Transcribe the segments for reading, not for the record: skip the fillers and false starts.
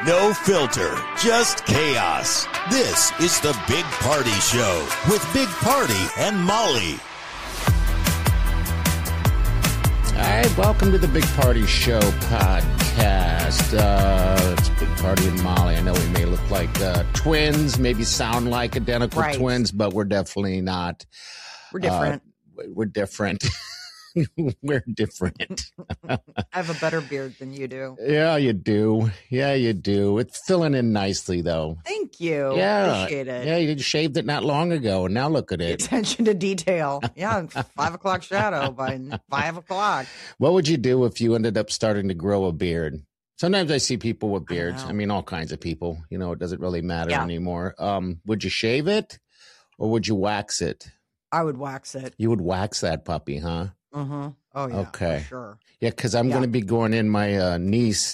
No filter, just chaos. This is the Big Party Show with Big Party and Molly. All right, welcome to the Big Party Show podcast. It's Big Party and Molly. I know we may look like twins, maybe sound like identical twins, but we're definitely not. We're different. We're different. We're different. I have a better beard than you do. Yeah, you do. Yeah, you do. It's filling in nicely, though. Thank you. Yeah. Appreciate it. Yeah, you shaved it not long ago, and now look at it. Attention to detail. Yeah, 5 o'clock shadow by 5 o'clock. What would you do if you ended up starting to grow a beard? Sometimes I see people with beards. I mean, all kinds of people. You know, it doesn't really matter anymore. Would you shave it or would you wax it? I would wax it. You would wax that puppy, huh? Mm-hmm. Oh, yeah. Okay. For sure. Yeah, because I'm going to be going in. My niece,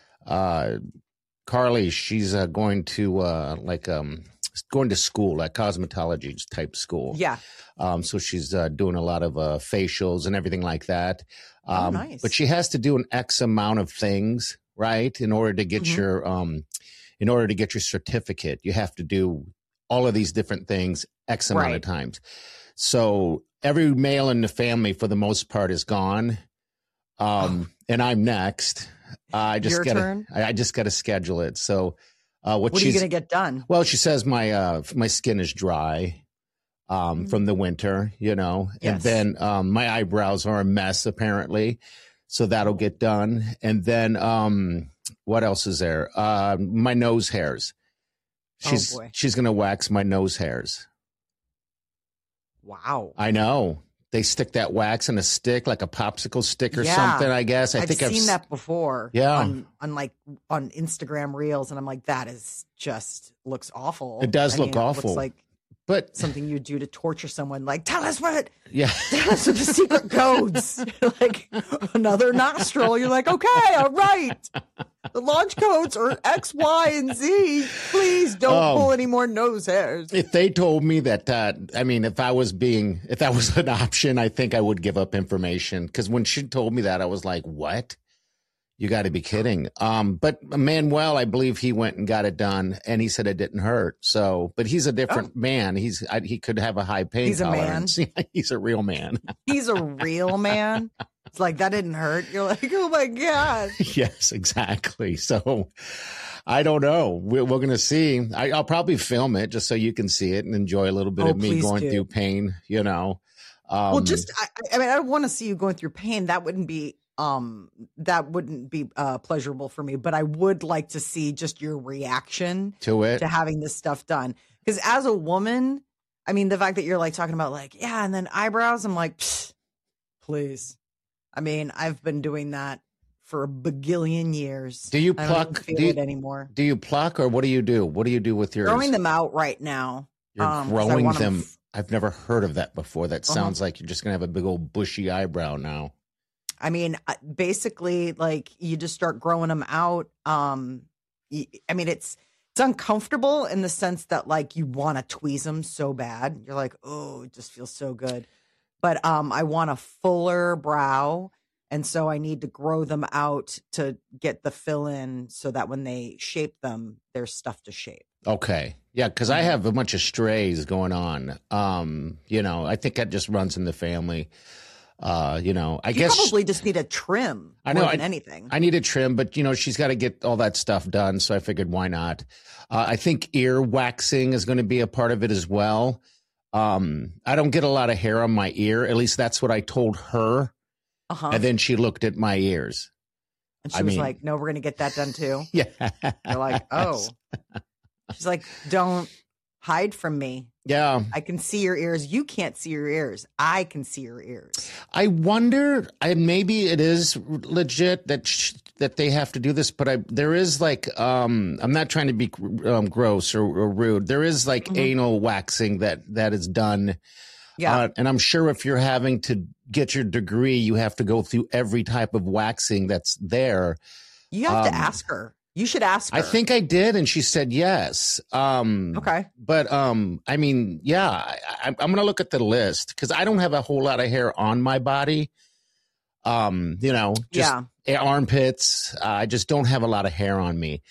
Carly, she's going to going to school, like cosmetology type school. Yeah. So she's doing a lot of facials and everything like that. Nice. But she has to do an X amount of things, right? In order to get your certificate, you have to do all of these different things X amount of times. So every male in the family, for the most part, is gone. And I'm next. I just got to schedule it. So, what are you going to get done? Well, she says my skin is dry, from the winter, you know, and then, my eyebrows are a mess apparently. So that'll get done. And then, what else is there? My nose hairs. She's going to wax my nose hairs. Wow. I know. They stick that wax in a stick, like a popsicle stick or something, I guess. I've seen that before. Yeah. On Instagram Reels, and I'm like, that is just looks awful. It does look awful. It looks like something you do to torture someone. Like, tell us what the secret codes. Like another nostril. You're like, okay, all right. The launch codes are X, Y, and Z. Please don't pull any more nose hairs. If they told me that, if that was an option, I think I would give up information. Because when she told me that, I was like, what? You got to be kidding. But Manuel, I believe he went and got it done, and he said it didn't hurt. So, but he's a different man. He could have a high pain tolerance. He's a real man. He's a real man. It's like, that didn't hurt. You're like, oh my God. Yes, exactly. So I don't know. We're going to see. I'll probably film it just so you can see it and enjoy a little bit of me going through pain, you know. I don't want to see you going through pain. That wouldn't be pleasurable for me, but I would like to see just your reaction to it, to having this stuff done. Because as a woman, I mean, the fact that you're like talking about like, and then eyebrows, I'm like, please. I mean, I've been doing that for a bagillion years. Do you I pluck? don't feel it anymore. Do you pluck, or what do you do? What do you do with yours? Growing them out right now. You're growing them. I've never heard of that before. That sounds like you're just gonna have a big old bushy eyebrow now. I mean, basically, like you just start growing them out. I mean, it's uncomfortable in the sense that like you want to tweeze them so bad. You're like, oh, it just feels so good. But I want a fuller brow, and so I need to grow them out to get the fill in so that when they shape them, there's stuff to shape. Okay. Yeah, because I have a bunch of strays going on. You know, I think that just runs in the family. You know, I guess probably just need a trim. I know more than anything. I need a trim, but you know, she's got to get all that stuff done. So I figured, why not? I think ear waxing is going to be a part of it as well. I don't get a lot of hair on my ear. At least that's what I told her. And then she looked at my ears. And she was like, no, we're going to get that done too. Yeah. You're like, oh. She's like, don't hide from me. Yeah. I can see your ears. You can't see your ears. I can see your ears. I wonder, maybe it is legit that they have to do this, but there is like, I'm not trying to be gross or rude. There is like anal waxing that is done. Yeah. And I'm sure if you're having to get your degree, you have to go through every type of waxing that's there. You have to ask her. You should ask her. I think I did, and she said yes. Okay. But, I mean, yeah, I'm going to look at the list because I don't have a whole lot of hair on my body. You know, just armpits. I just don't have a lot of hair on me.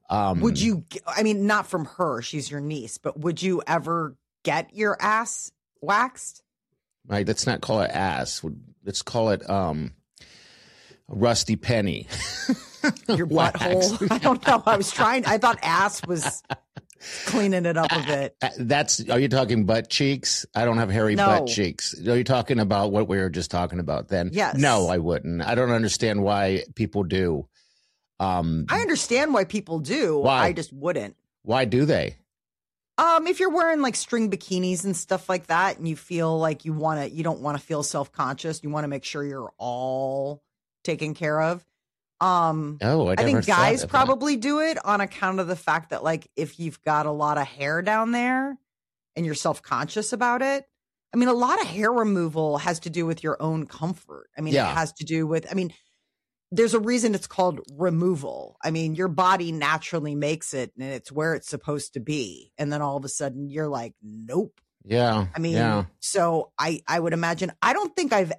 Would you, I mean, not from her, she's your niece, but would you ever get your ass waxed? Right. Let's not call it ass. Let's call it a rusty penny. Your butthole. I don't know. I thought ass was cleaning it up a bit. Are you talking butt cheeks? I don't have hairy butt cheeks. Are you talking about what we were just talking about then? Yes. No, I wouldn't. I don't understand why people do. I understand why people do. Why? I just wouldn't. Why do they? If you're wearing like string bikinis and stuff like that, and you feel like you don't want to feel self-conscious, you want to make sure you're all taken care of. I think guys probably do it on account of the fact that, like, if you've got a lot of hair down there and you're self-conscious about it. I mean, a lot of hair removal has to do with your own comfort. I mean, It has to do with, there's a reason it's called removal. I mean, your body naturally makes it and it's where it's supposed to be. And then all of a sudden you're like, nope. Yeah. So I would imagine, I don't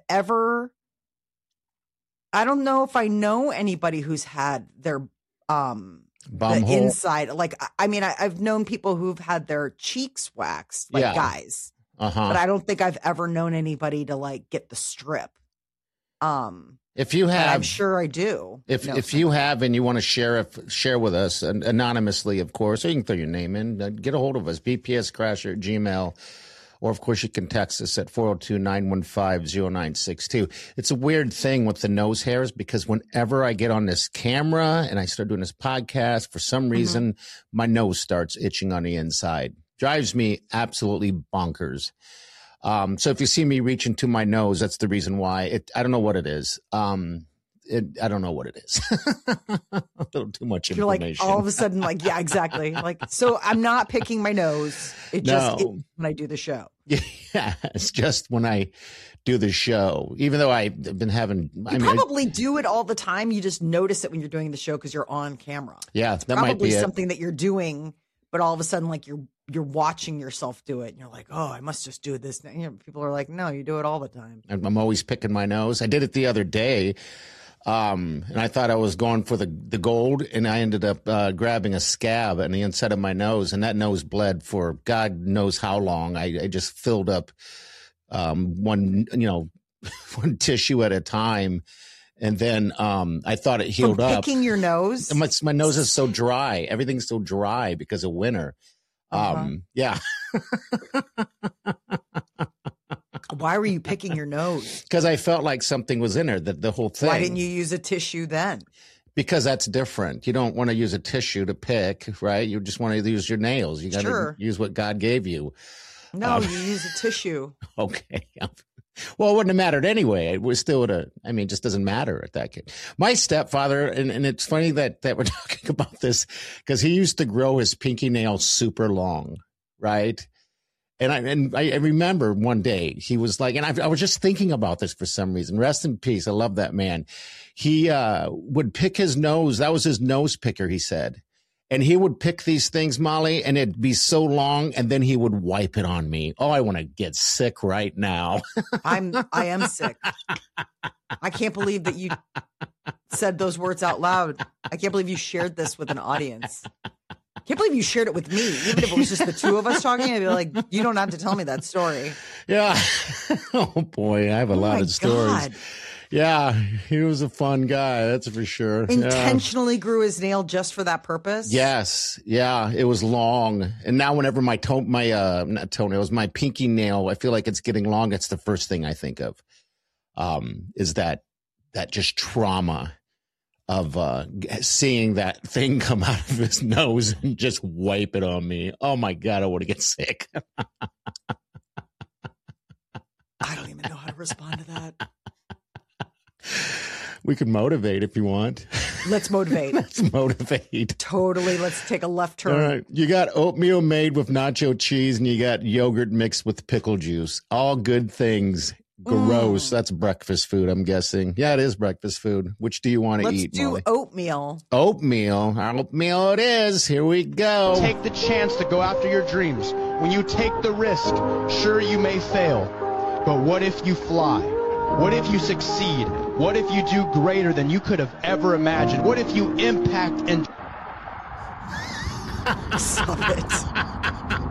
know if I know anybody who's had their, the inside. Like, I've known people who've had their cheeks waxed, like guys, but I don't think I've ever known anybody to like get the strip. If you have, I'm sure I do. If you have and you want to share with us anonymously, of course, or you can throw your name in, get a hold of us, bpscrasher@gmail.com. Or, of course, you can text us at 402-915-0962. It's a weird thing with the nose hairs because whenever I get on this camera and I start doing this podcast, for some reason, my nose starts itching on the inside. Drives me absolutely bonkers. So if you see me reaching to my nose, that's the reason why. I don't know what it is. I don't know what it is. A little too much information. You're like all of a sudden, like, yeah, exactly. Like, so I'm not picking my nose. It just when I do the show. Yeah, it's just when I do the show. Even though I've been having, probably do it all the time. You just notice it when you're doing the show because you're on camera. Yeah, it's that probably might be something that you're doing, but all of a sudden, like you're watching yourself do it, and you're like, oh, I must just do this. People are like, no, you do it all the time. I'm always picking my nose. I did it the other day. And I thought I was going for the gold, and I ended up grabbing a scab on the inside of my nose, and that nose bled for God knows how long. I just filled up one tissue at a time, and then I thought it healed From up. Picking your nose? My nose is so dry. Everything's so dry because of winter. Yeah. Why were you picking your nose? Because I felt like something was in there, the whole thing. Why didn't you use a tissue then? Because that's different. You don't want to use a tissue to pick, right? You just want to use your nails. You got to use what God gave you. No, you use a tissue. Okay. Well, it wouldn't have mattered anyway. It was still it just doesn't matter at that case. My stepfather, and it's funny that we're talking about this, because he used to grow his pinky nail super long, right? And I remember one day he was like, and I was just thinking about this for some reason. Rest in peace. I love that man. He would pick his nose. That was his nose picker, he said. And he would pick these things, Molly, and it'd be so long, and then he would wipe it on me. Oh, I want to get sick right now. I am sick. I can't believe that you said those words out loud. I can't believe you shared this with an audience. I can't believe you shared it with me. Even if it was just the two of us talking, I'd be like, you don't have to tell me that story. Yeah. Oh, boy. I have a lot of stories. God. Yeah. He was a fun guy. That's for sure. Intentionally grew his nail just for that purpose? Yes. Yeah. It was long. And now whenever my pinky nail, I feel like it's getting long. It's the first thing I think of, is that just trauma of seeing that thing come out of his nose and just wipe it on me. Oh, my God, I want to get sick. I don't even know how to respond to that. We can motivate if you want. Let's motivate. Let's motivate. Totally. Let's take a left turn. All right. You got oatmeal made with nacho cheese, and you got yogurt mixed with pickle juice. All good things. Gross. That's breakfast food, I'm guessing. Yeah, it is breakfast food. Which do you want to eat, Molly? Let's do oatmeal. Oatmeal. Oatmeal it is. Here we go. Take the chance to go after your dreams. When you take the risk, sure, you may fail. But what if you fly? What if you succeed? What if you do greater than you could have ever imagined? What if you impact and... Stop it.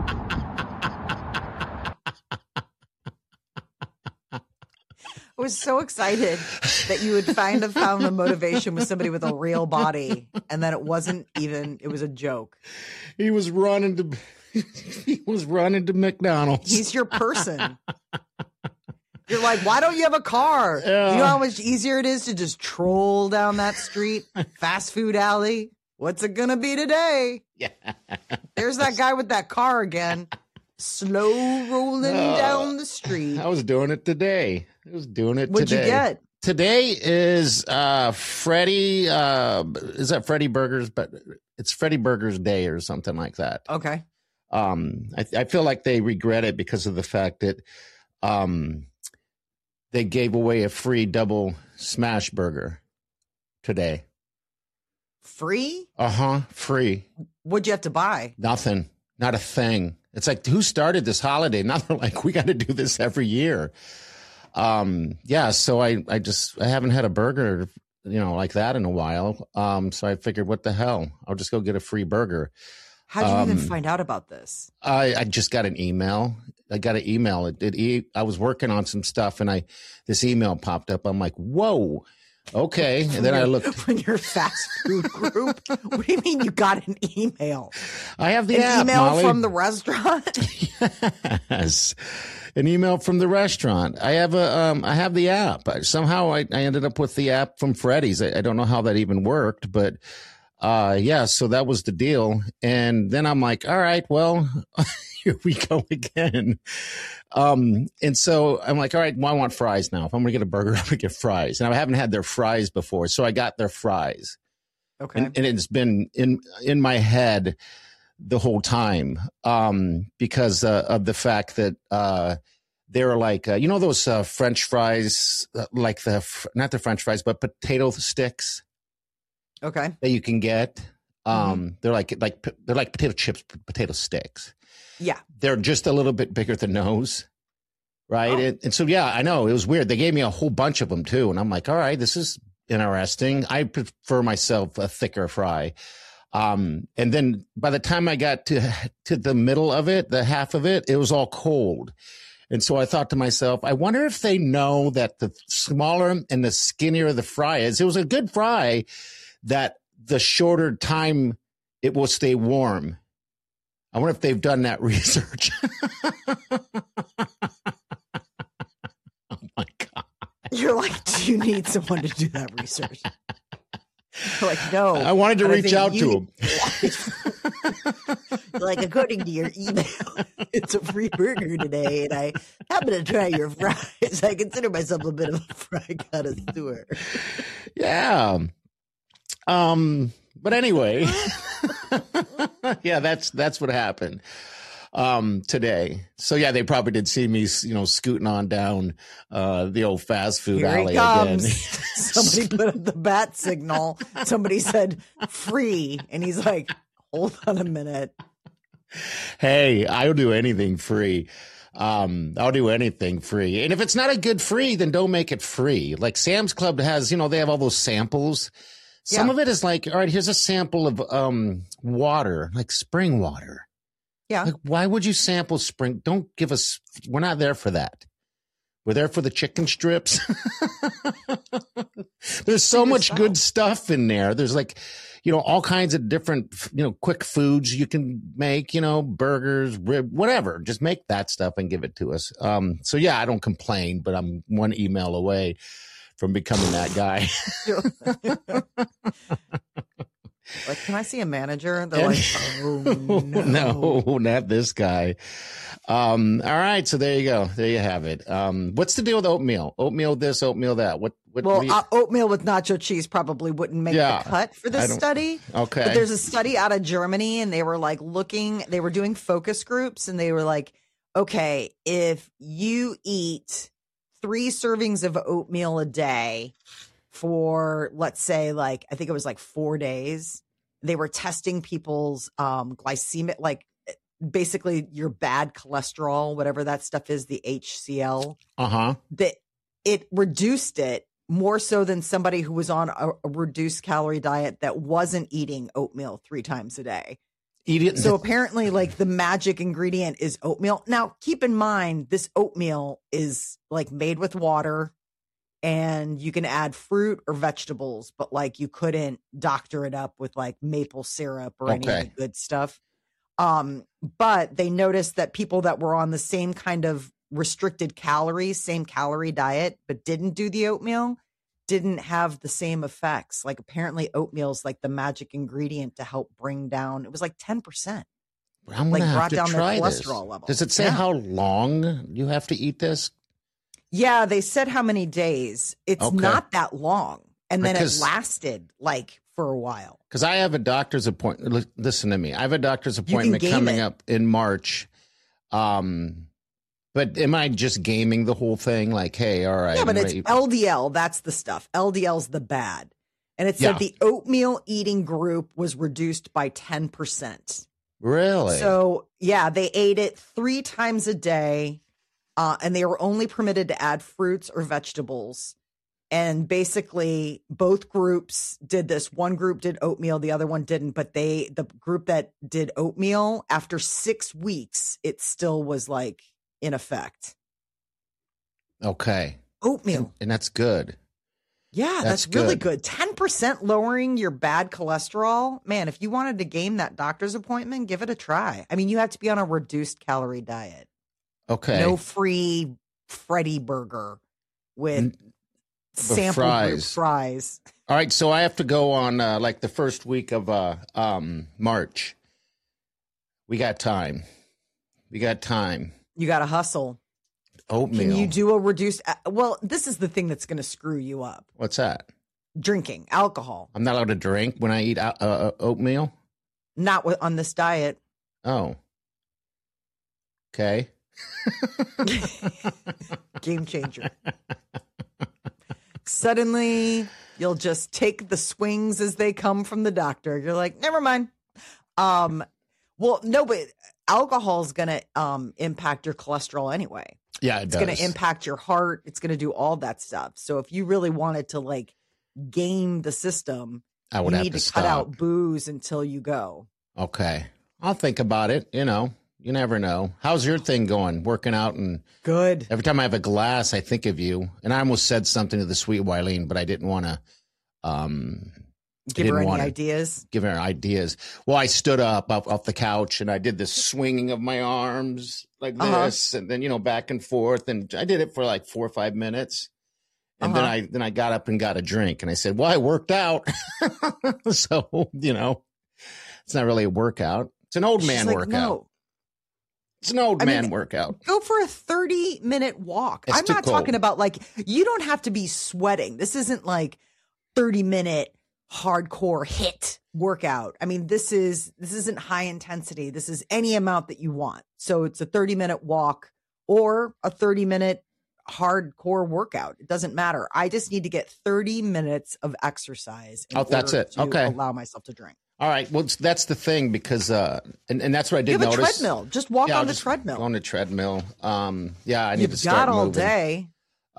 I was so excited that you had found the motivation with somebody with a real body, and that it was a joke. He was running to McDonald's. He's your person. You're like, why don't you have a car? Yeah. You know how much easier it is to just troll down that street, fast food alley? What's it going to be today? Yeah. There's that guy with that car again, slow rolling down the street. I was doing it today. What'd you get? Today is Freddy. Is that Freddy Burgers? But it's Freddy Burgers Day or something like that. Okay. I feel like they regret it because of the fact that they gave away a free double smash burger today. Free? Free. What'd you have to buy? Nothing. Not a thing. It's like, who started this holiday? Now they're like, we got to do this every year. So I haven't had a burger, like that in a while. So I figured, what the hell? I'll just go get a free burger. How did you even find out about this? I just got an email. I got an email. I was working on some stuff and this email popped up. I'm like, whoa. Okay. And then I looked. From your fast food group? What do you mean you got an email? I have the app, email Molly. From the restaurant? Yes. An email from the restaurant. I have the app. Somehow I ended up with the app from Freddy's. I don't know how that even worked, but so that was the deal. And then I'm like, all right, well, here we go again. And so I'm like, all right, well, I want fries now. If I'm going to get a burger, I'm going to get fries. And I haven't had their fries before. So I got their fries. Okay. And it's been in my head the whole time, because of the fact that they're like, those French fries, like not the French fries, but potato sticks. Okay. That you can get. They're like potato chips, potato sticks. Yeah. They're just a little bit bigger than those. Right. Oh. And so, yeah, I know it was weird. They gave me a whole bunch of them too. And I'm like, all right, this is interesting. I prefer myself a thicker fry. And then by the time I got to the middle of it, the half of it, it was all cold. And so I thought to myself, I wonder if they know that the smaller and the skinnier the fry is. It was a good fry, that the shorter time it will stay warm. I wonder if they've done that research. Oh my God. You're like, do you need someone to do that research? You're like, no. I wanted to reach out to him. Like, according to your email, it's a free burger today, and I happen to try your fries. I consider myself a bit of a fry connoisseur. Yeah. But anyway, yeah, that's what happened today. So yeah, they probably did see me, scooting on down the old fast food alley again. Somebody put up the bat signal. Somebody said free, and he's like, hold on a minute. Hey, I'll do anything free. I'll do anything free. And if it's not a good free, then don't make it free. Like Sam's Club has, they have all those samples. Some of it is like, all right, here's a sample of water, like spring water. Yeah. Like, why would you sample spring? Don't give us, we're not there for that. We're there for the chicken strips. There's so much good stuff in there. There's like, all kinds of different, quick foods you can make, burgers, whatever. Just make that stuff and give it to us. So yeah, I don't complain, but I'm one email away from becoming that guy. Like, can I see a manager? They're like, oh, no. No, not this guy. All right. So there you go. There you have it. What's the deal with oatmeal? Oatmeal this, oatmeal that. Oatmeal with nacho cheese probably wouldn't make the cut for this study. Okay. But there's a study out of Germany, and they were like they were doing focus groups, and they were like, okay, if you eat 3 servings of oatmeal a day for, let's say, like, I think it was like 4 days, they were testing people's glycemic, like basically your bad cholesterol, whatever that stuff is, the HCl. That it reduced it more so than somebody who was on a reduced calorie diet that wasn't eating oatmeal 3 times a day. Eat it. So apparently, like, the magic ingredient is oatmeal. Now, keep in mind, this oatmeal is like made with water, and you can add fruit or vegetables, but like you couldn't doctor it up with like maple syrup or any of the good stuff. But they noticed that people that were on the same kind of restricted calories, same calorie diet, but didn't do the oatmeal, didn't have the same effects. Like, apparently oatmeal is like the magic ingredient to help bring down, it was like 10%. I'm like gonna brought have to down their try cholesterol this. level. Does it say how long you have to eat this? Yeah, they said how many days. It's not that long. And then it lasted like for a while. Because I have a doctor's appointment. Listen to me. I have a doctor's appointment coming up in March. But am I just gaming the whole thing? Like, hey, all right. Yeah, but it's LDL. That's the stuff. LDL's the bad. And it said the oatmeal eating group was reduced by 10%. Really? So, yeah, they ate it 3 times a day. And they were only permitted to add fruits or vegetables. And basically, both groups did this. One group did oatmeal, the other one didn't. But the group that did oatmeal, after 6 weeks, it still was like in effect. Okay. Oatmeal. And that's good. Yeah, that's really good. 10% lowering your bad cholesterol. Man, if you wanted to game that doctor's appointment, give it a try. I mean, you have to be on a reduced calorie diet. Okay. No free Freddy burger with sample group fries. All right, so I have to go on like the first week of March. We got time. You got to hustle. Oatmeal. Can you do a reduced? Well, this is the thing that's going to screw you up. What's that? Drinking alcohol. I'm not allowed to drink when I eat oatmeal? Not on this diet. Oh. Okay. Game changer. Suddenly, you'll just take the swings as they come from the doctor. You're like, never mind. Well, no, but alcohol is going to impact your cholesterol anyway. Yeah, it's going to impact your heart. It's going to do all that stuff. So if you really wanted to like game the system, I would you have need to stop. cut out booze until you go. Okay. I'll think about it. You know, you never know. How's your thing going? Working out and good. Every time I have a glass, I think of you. And I almost said something to the sweet Wileen, but I didn't want to give her any ideas. Give her ideas. Well, I stood up off the couch and I did this swinging of my arms like this, and then back and forth, and I did it for like 4 or 5 minutes, and then I got up and got a drink, and I said, "Well, I worked out." So it's not really a workout; it's an old man workout. No. It's an old man workout. Go for a 30-minute walk. I'm not talking about like you don't have to be sweating. This isn't like 30-minute hardcore hit workout. I mean, this isn't high intensity. This is any amount that you want. So it's a 30-minute walk or a 30-minute hardcore workout. It doesn't matter. I just need to get 30 minutes of exercise. That's it. Okay. Allow myself to drink. All right. Well, that's the thing because, and that's what I did notice. You have a treadmill. Just walk on the treadmill. On the treadmill. I need to start all moving. Day.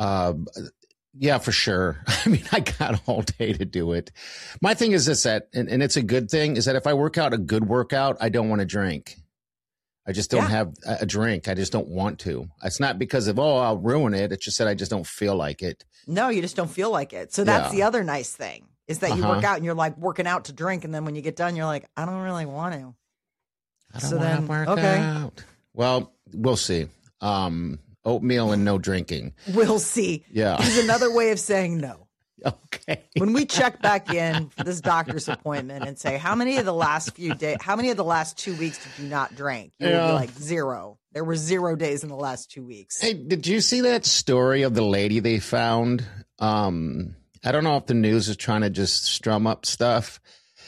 Yeah, for sure. I mean, I got all day to do it. My thing is this, and it's a good thing, is that if I work out a good workout, I don't want to drink. I just don't have a drink. I just don't want to. It's not because of, I'll ruin it. It's just that I just don't feel like it. No, you just don't feel like it. So that's the other nice thing is that you work out and you're like working out to drink. And then when you get done, you're like, I don't really want to. I don't want to work out. Well, we'll see. Oatmeal and no drinking. We'll see. Yeah. There's another way of saying no. Okay. When we check back in for this doctor's appointment and say, how many of the last 2 weeks did you not drink? You would be like 0. There were 0 days in the last 2 weeks. Hey, did you see that story of the lady they found? I don't know if the news is trying to just strum up stuff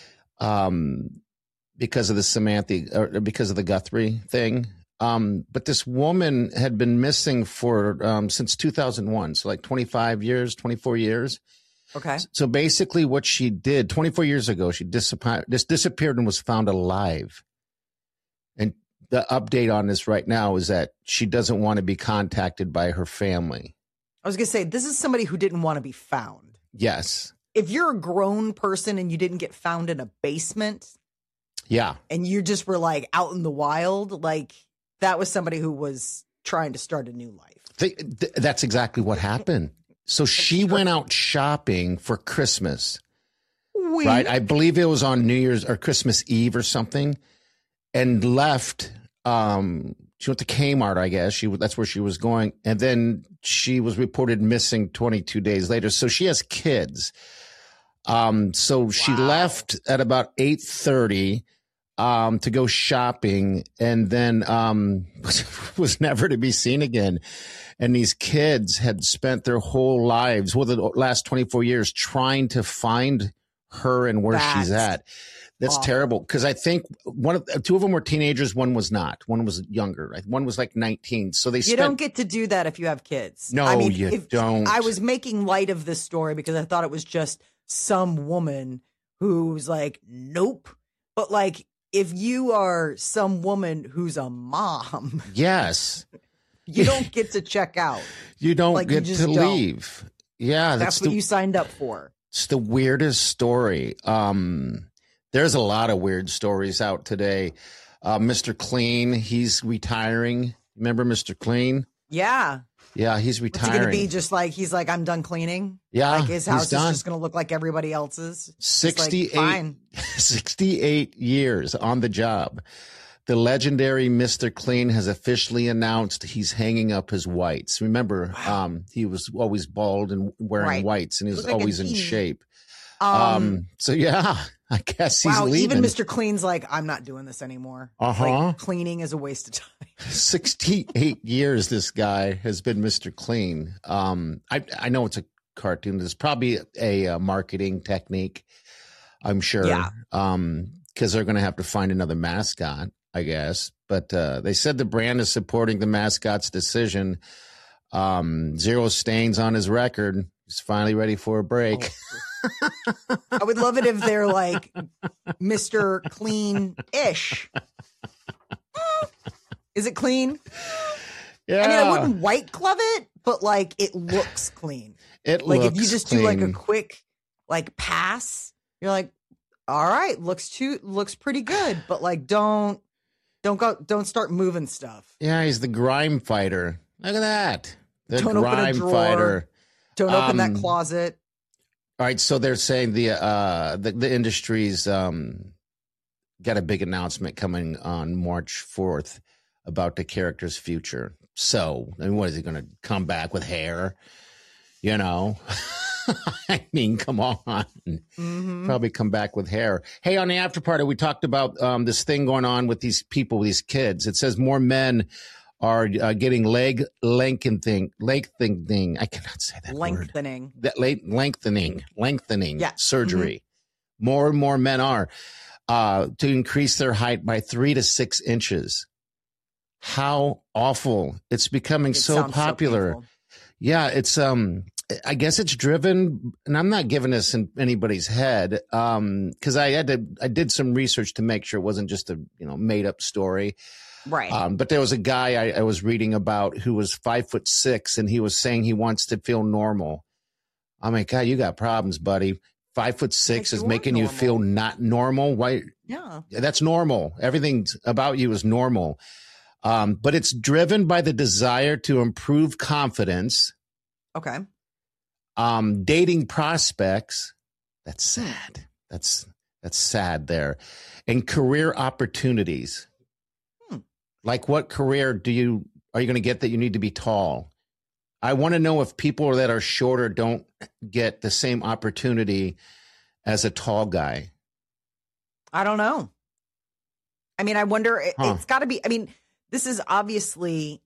because of the Samantha or because of the Guthrie thing. But this woman had been missing for since 2001, so like 24 years. Okay. So basically what she did 24 years ago, she disappeared and was found alive. And the update on this right now is that she doesn't want to be contacted by her family. I was going to say, this is somebody who didn't want to be found. Yes. If you're a grown person and you didn't get found in a basement, Yeah. and you just were like out in the wild, like that was somebody who was trying to start a new life. That's exactly what happened. So she went out shopping for Christmas, right? I believe it was on New Year's or Christmas Eve or something, and left. She went to Kmart, I guess. That's where she was going. And then she was reported missing 22 days later. So she has kids. So she left at about 8:30 to go shopping, and then was never to be seen again. And these kids had spent their whole lives, the last 24 years, trying to find her and where she's at. That's awful. Terrible. Because I think two of them were teenagers. One was not. One was younger. Right? One was like 19. So you don't get to do that if you have kids. No, you don't. I was making light of this story because I thought it was just some woman who's like, nope. But like, if you are some woman who's a mom, yes, you don't get to check out. You don't get to leave. Yeah, that's what you signed up for. It's the weirdest story. There's a lot of weird stories out today. Mr. Clean, he's retiring. Remember Mr. Clean? Yeah. Yeah, he's retiring. What's it going to be just like, he's like, I'm done cleaning? Yeah, like his house is just going to look like everybody else's? 68, like, 68 years on the job. The legendary Mr. Clean has officially announced he's hanging up his whites. Remember, he was always bald and wearing whites, and he was always in shape. So yeah, I guess he's leaving. Even Mr. Clean's like, I'm not doing this anymore. Like, cleaning is a waste of time. 68 years this guy has been Mr. Clean. I know it's a cartoon. There's probably a marketing technique, I'm sure. Yeah. Because they're going to have to find another mascot, I guess. But they said the brand is supporting the mascot's decision. 0 stains on his record. He's finally ready for a break. I would love it if they're like Mr. Clean-ish. Is it clean? Yeah. I mean, I wouldn't white glove it, but like it looks clean. It like looks if you just clean. do like a quick like pass, you're like, all right, looks pretty good, but like don't start moving stuff. Yeah, he's the grime fighter. Look at that. The don't grime open a drawer. Fighter. Don't open that closet. All right, so they're saying the industry's got a big announcement coming on March 4th about the character's future. So, I mean, what is he going to come back with hair? You know, I mean, come on, probably come back with hair. Hey, on the after party, we talked about this thing going on with these people, with these kids. It says more men are getting leg lengthening. I cannot say that lengthening. Word. Lengthening surgery. More and more men are to increase their height by 3 to 6 inches. How awful! It's becoming so popular. So yeah, it's I guess it's driven, and I'm not giving this in anybody's head because I did some research to make sure it wasn't just a made up story. Right. But there was a guy I was reading about who was 5'6", and he was saying he wants to feel normal. I'm like, God, you got problems, buddy. 5'6" is making you feel not normal. Why? Yeah. That's normal. Everything about you is normal. But it's driven by the desire to improve confidence. Okay. Dating prospects. That's sad. That's sad there. And career opportunities. Like what career are you going to get that you need to be tall? I want to know if people that are shorter don't get the same opportunity as a tall guy. I don't know. I mean, I wonder, it's got to be, I mean, this is obviously,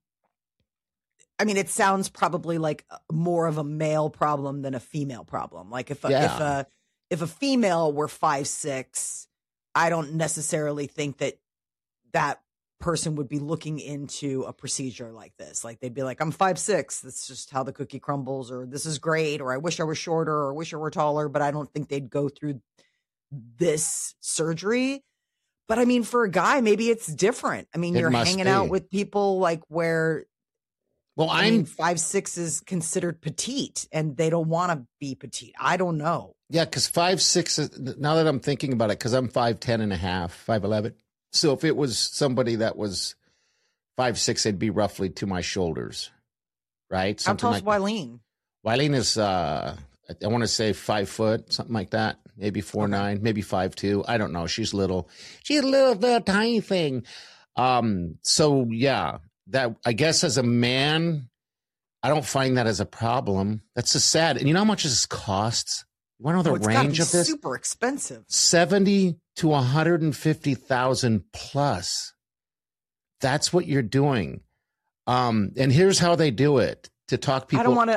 I mean, it sounds probably like more of a male problem than a female problem. Like if a female were 5'6", I don't necessarily think that person would be looking into a procedure like this. Like they'd be like, I'm 5'6". That's just how the cookie crumbles, or this is great, or I wish I was shorter, or I wish I were taller, but I don't think they'd go through this surgery. But I mean, for a guy, maybe it's different. I mean, you're hanging out with people like where Well, I mean, 5'6" is considered petite, and they don't want to be petite. I don't know. Yeah, because 5'6", now that I'm thinking about it, because I'm 5'10" and a half, 5'11". So if it was somebody that was 5'6", it'd be roughly to my shoulders, right? Something How tall is Wileen? Wileen is, I want to say 5 foot, something like that. Maybe 4'9", maybe 5'2". I don't know. She's little. She's a little tiny thing. So yeah, that, I guess as a man, I don't find that as a problem. That's just sad. And you know how much this costs? You want to know the range of this? Super expensive. 70 to 150,000 plus. That's what you're doing. And here's how they do it to talk people out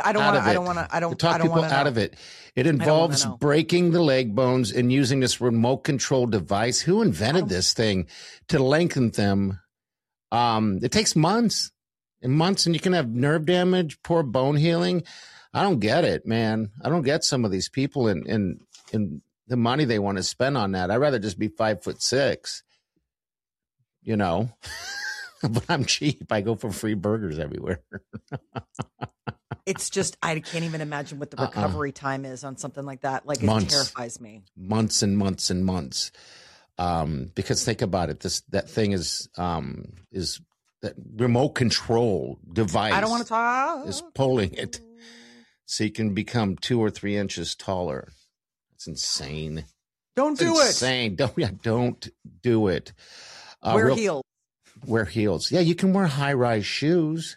of it. It involves breaking the leg bones and using this remote control device. Who invented this thing to lengthen them? It takes months and months, and you can have nerve damage, poor bone healing. I don't get it, man. I don't get some of these people and the money they want to spend on that. I'd rather just be 5'6", you know, but I'm cheap. I go for free burgers everywhere. It's just, I can't even imagine what the recovery time is on something like that. Like, it terrifies me. Months and months and months. Because think about it. That thing is that remote control device. I don't want to talk. Is pulling it so you can become 2 or 3 inches taller. It's insane. Don't do it. Insane. Don't do it. Wear heels. Wear heels. Yeah, you can wear high-rise shoes.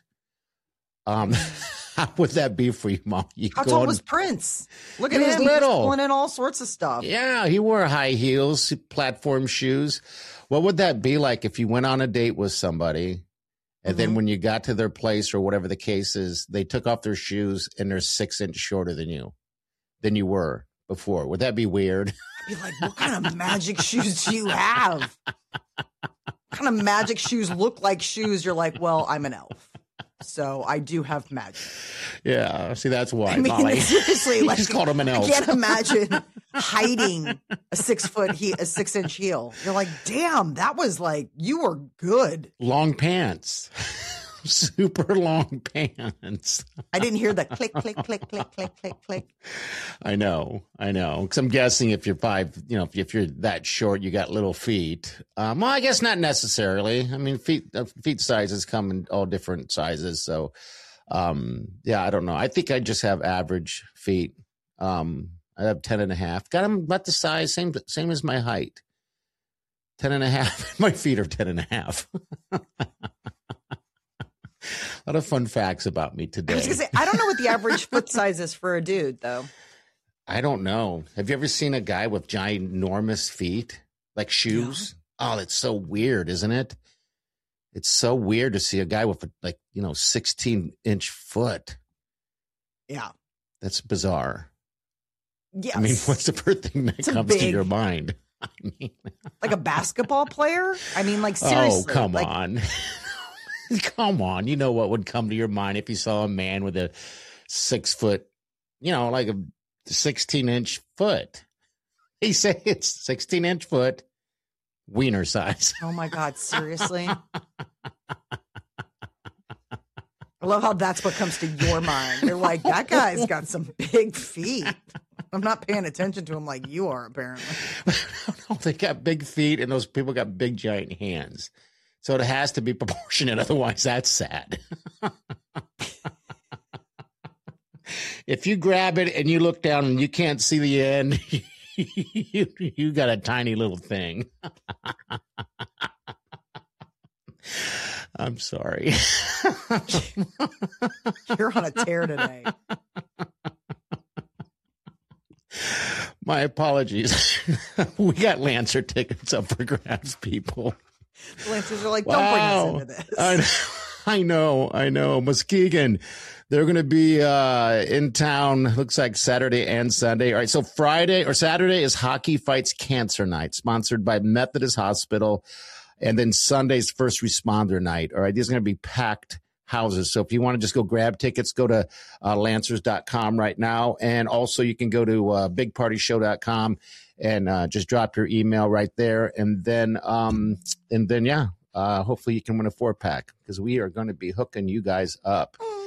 How would that be for you, Mom? How tall was Prince? Look at him. He was little. He's pulling in all sorts of stuff. Yeah, he wore high heels, platform shoes. What would that be like if you went on a date with somebody and then when you got to their place or whatever the case is, they took off their shoes and they're 6 inches shorter than you were before? Would that be weird? I'd be like, what kind of magic shoes do you have? What kind of magic shoes look like shoes? You're like, well, I'm an elf. So I do have magic. Yeah, see, that's why. I mean, Molly. Seriously, like, just called him an elf. I can't imagine hiding a 6 inch heel. You're like, damn, that was like, you were good. Long pants, super long pants. I didn't hear the click, click, click, click, click, click, click. I know. Because I'm guessing if you're if you're that short, you got little feet. Well, I guess not necessarily. I mean, feet sizes come in all different sizes. So, yeah, I don't know. I think I just have average feet. I have 10 and a half. Got them about the size, same as my height. 10 and a half. My feet are 10 and a half. A lot of fun facts about me today. I was going to say, I don't know what the average foot size is for a dude, though. I don't know. Have you ever seen a guy with ginormous feet, like shoes? Yeah. Oh, it's so weird, isn't it? It's so weird to see a guy with 16-inch foot. Yeah. That's bizarre. Yes. I mean, what's the first thing that comes to your mind? I mean, like a basketball player? I mean, like, seriously. Oh, come on. Come on. You know what would come to your mind if you saw a man with a 6 foot, like a 16-inch foot. He said it's 16-inch foot, wiener size. Oh, my God. Seriously? I love how that's what comes to your mind. You're like, that guy's got some big feet. I'm not paying attention to him like you are, apparently. No, they got big feet, and those people got big, giant hands. So it has to be proportionate. Otherwise, that's sad. If you grab it and you look down and you can't see the end, you got a tiny little thing. I'm sorry. You're on a tear today. My apologies. We got Lancer tickets up for grabs, people. Lancers are like, don't bring us into this. I know. Muskegon, they're going to be in town, looks like Saturday and Sunday. All right, so Saturday is Hockey Fights Cancer Night, sponsored by Methodist Hospital. And then Sunday's First Responder Night. All right, these are going to be packed houses. So if you want to just go grab tickets, go to lancers.com right now. And also you can go to bigpartyshow.com and just drop your email right there. And then hopefully you can win a 4-pack because we are going to be hooking you guys up.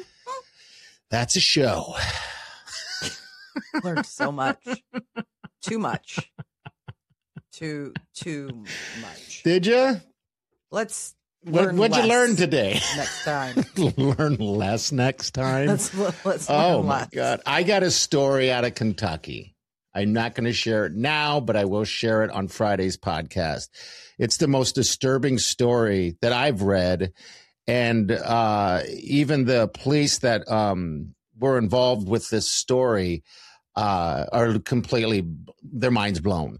That's a show. Learned so much. Too much. Too much. Did you? Let's What'd learn you less learn today? next time. Learn less next time? Let's learn Oh, my less. God. I got a story out of Kentucky. I'm not going to share it now, but I will share it on Friday's podcast. It's the most disturbing story that I've read. And even the police that were involved with this story are completely, their minds blown.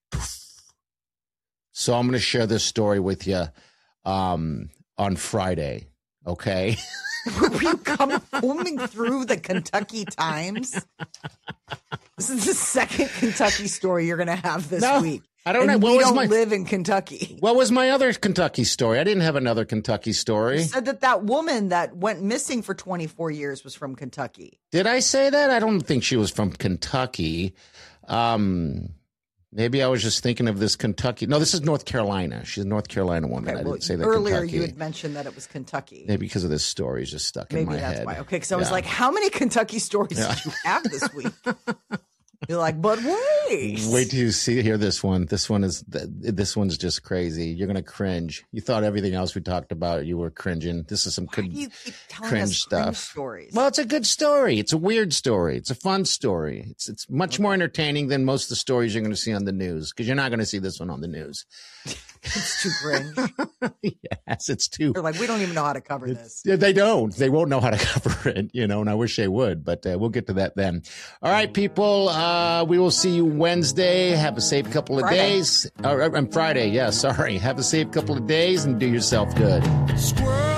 So I'm going to share this story with you on Friday, okay? Were you combing through the Kentucky Times? This is the second Kentucky story you're going to have this week. I don't know. We don't live in Kentucky. What was my other Kentucky story? I didn't have another Kentucky story. You said that woman that went missing for 24 years was from Kentucky. Did I say that? I don't think she was from Kentucky. Maybe I was just thinking of this Kentucky. No, this is North Carolina. She's a North Carolina woman. Okay, I didn't say that earlier Kentucky. You had mentioned that it was Kentucky. Maybe because of this story is just stuck in my head. Maybe that's why. Okay, because I was like, how many Kentucky stories did you have this week? You're like, but wait. Wait till you hear this one. This one's just crazy. You're gonna cringe. You thought everything else we talked about, you were cringing. This is some Why do you keep telling cringe us stuff. cringe stories? Well, it's a good story. It's a weird story. It's a fun story. It's much more entertaining than most of the stories you're going to see on the news, because you're not going to see this one on the news. It's too cringe. Yes, it's too. They're like, we don't even know how to cover this. Yeah, they don't. They won't know how to cover it, and I wish they would, but we'll get to that then. All right, people, we will see you Wednesday. Have a safe couple of days. On Friday, yeah, sorry. Have a safe couple of days and do yourself good. Squirrel!